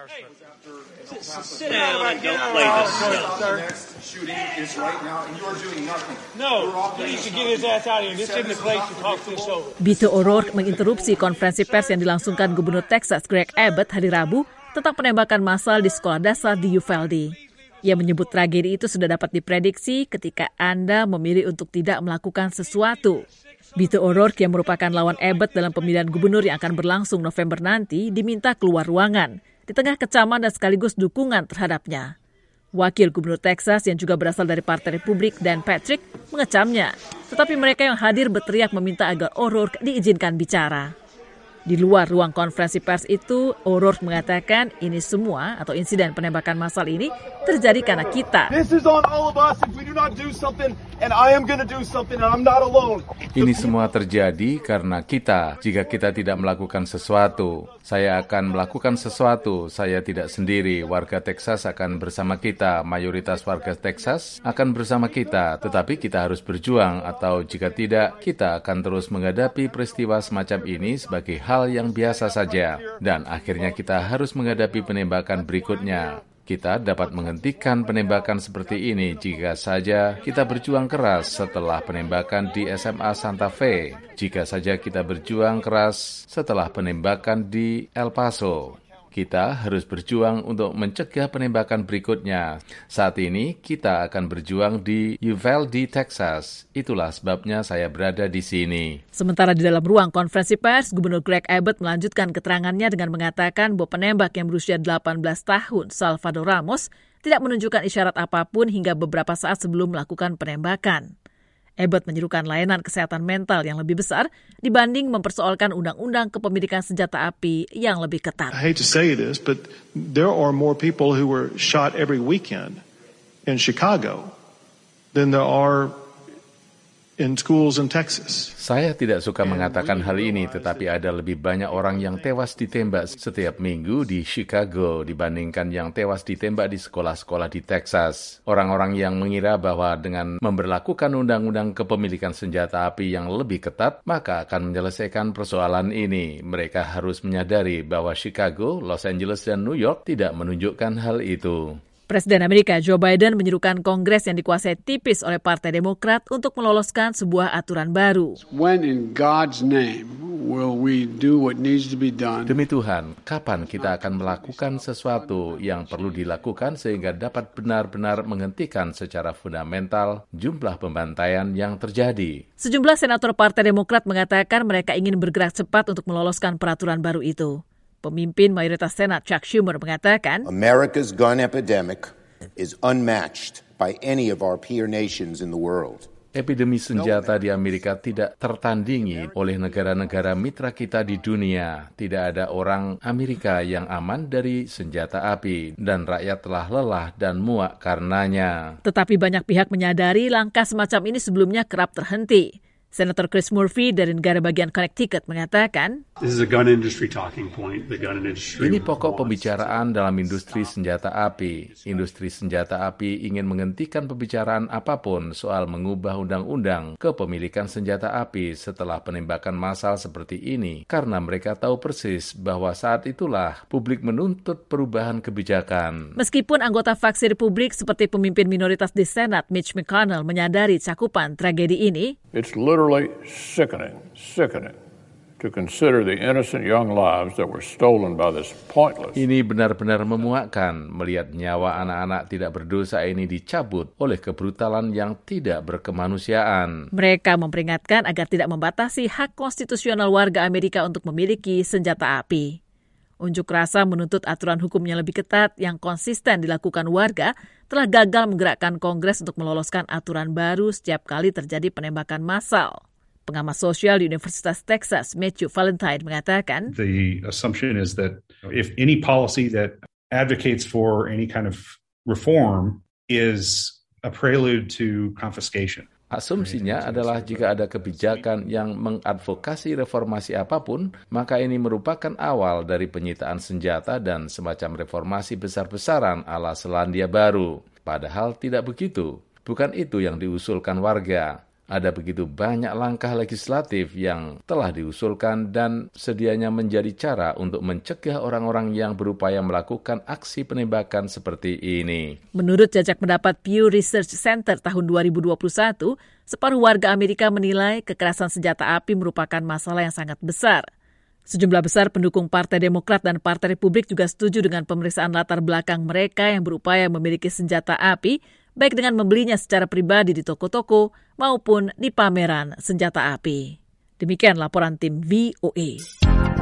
Sit down and don't play this stuff. The next shooting is right now, and you are doing nothing. No, he needs to get his ass out of here. This isn't the place to talk this over. Beto O'Rourke menginterupsi konferensi pers yang dilangsungkan Gubernur Texas Greg Abbott hari Rabu tentang penembakan massal di sekolah dasar di Uvalde. Ia menyebut tragedi itu sudah dapat diprediksi ketika Anda memilih untuk tidak melakukan sesuatu. Beto O'Rourke yang merupakan lawan Abbott dalam pemilihan gubernur yang akan berlangsung November nanti diminta keluar ruangan di tengah kecaman dan sekaligus dukungan terhadapnya. Wakil Gubernur Texas yang juga berasal dari Partai Republik Dan Patrick mengecamnya, tetapi mereka yang hadir berteriak meminta agar O'Rourke diizinkan bicara. Di luar ruang konferensi pers itu, O'Rourke mengatakan ini semua atau insiden penembakan massal ini terjadi karena kita. This is on all of us if we do not do something, and I am going to do something, and I'm not alone. Ini semua terjadi karena kita. Jika kita tidak melakukan sesuatu, saya akan melakukan sesuatu. Saya tidak sendiri. Warga Texas akan bersama kita. Mayoritas warga Texas akan bersama kita. Tetapi kita harus berjuang, atau jika tidak, kita akan terus menghadapi peristiwa semacam ini sebagai hal yang biasa saja. Dan akhirnya kita harus menghadapi penembakan berikutnya. Kita dapat menghentikan penembakan seperti ini jika saja kita berjuang keras setelah penembakan di SMA Santa Fe. Jika saja kita berjuang keras setelah penembakan di El Paso. Kita harus berjuang untuk mencegah penembakan berikutnya. Saat ini kita akan berjuang di Uvalde, Texas. Itulah sebabnya saya berada di sini. Sementara di dalam ruang konferensi pers, Gubernur Greg Abbott melanjutkan keterangannya dengan mengatakan bahwa penembak yang berusia 18 tahun, Salvador Ramos, tidak menunjukkan isyarat apapun hingga beberapa saat sebelum melakukan penembakan. Abbott menyerukan layanan kesehatan mental yang lebih besar dibanding mempersoalkan undang-undang kepemilikan senjata api yang lebih ketat. I hate to say this, but there are more people who were shot every weekend in Chicago than there are in schools in Texas. Saya tidak suka mengatakan hal ini, tetapi ada lebih banyak orang yang tewas ditembak setiap minggu di Chicago dibandingkan yang tewas ditembak di sekolah-sekolah di Texas. Orang-orang yang mengira bahwa dengan memberlakukan undang-undang kepemilikan senjata api yang lebih ketat, maka akan menyelesaikan persoalan ini. Mereka harus menyadari bahwa Chicago, Los Angeles, dan New York tidak menunjukkan hal itu. Presiden Amerika Joe Biden menyerukan Kongres yang dikuasai tipis oleh Partai Demokrat untuk meloloskan sebuah aturan baru. When in God's name will we do what needs to be done? Demi Tuhan, kapan kita akan melakukan sesuatu yang perlu dilakukan sehingga dapat benar-benar menghentikan secara fundamental jumlah pembantaian yang terjadi? Sejumlah senator Partai Demokrat mengatakan mereka ingin bergerak cepat untuk meloloskan peraturan baru itu. Pemimpin mayoritas Senat Chuck Schumer mengatakan, America's gun epidemic is unmatched by any of our peer nations in the world. Epidemi senjata di Amerika tidak tertandingi oleh negara-negara mitra kita di dunia. Tidak ada orang Amerika yang aman dari senjata api, dan rakyat telah lelah dan muak karenanya. Tetapi banyak pihak menyadari langkah semacam ini sebelumnya kerap terhenti. Senator Chris Murphy dari negara bagian Connecticut mengatakan, ini pokok pembicaraan dalam industri senjata api. Industri senjata api ingin menghentikan pembicaraan apapun soal mengubah undang-undang kepemilikan senjata api setelah penembakan massal seperti ini, karena mereka tahu persis bahwa saat itulah publik menuntut perubahan kebijakan. Meskipun anggota faksi Republik seperti pemimpin minoritas di Senat Mitch McConnell menyadari cakupan tragedi ini, it's literally sickening to consider the innocent young lives that were stolen by this pointless. Ini benar-benar memuakkan melihat nyawa anak-anak tidak berdosa ini dicabut oleh kebrutalan yang tidak berkemanusiaan. Mereka memperingatkan agar tidak membatasi hak konstitusional warga Amerika untuk memiliki senjata api. Unjuk rasa menuntut aturan hukum yang lebih ketat yang konsisten dilakukan warga telah gagal menggerakkan Kongres untuk meloloskan aturan baru setiap kali terjadi penembakan massal. Pengamat sosial di Universitas Texas, Matthew Valentine, mengatakan, The assumption is that if any policy that advocates for any kind of reform is a prelude to confiscation. Asumsinya adalah jika ada kebijakan yang mengadvokasi reformasi apapun, maka ini merupakan awal dari penyitaan senjata dan semacam reformasi besar-besaran ala Selandia Baru. Padahal tidak begitu. Bukan itu yang diusulkan warga. Ada begitu banyak langkah legislatif yang telah diusulkan dan sedianya menjadi cara untuk mencegah orang-orang yang berupaya melakukan aksi penembakan seperti ini. Menurut jajak pendapat Pew Research Center tahun 2021, separuh warga Amerika menilai kekerasan senjata api merupakan masalah yang sangat besar. Sejumlah besar pendukung Partai Demokrat dan Partai Republik juga setuju dengan pemeriksaan latar belakang mereka yang berupaya memiliki senjata api, baik dengan membelinya secara pribadi di toko-toko maupun di pameran senjata api. Demikian laporan tim VOA.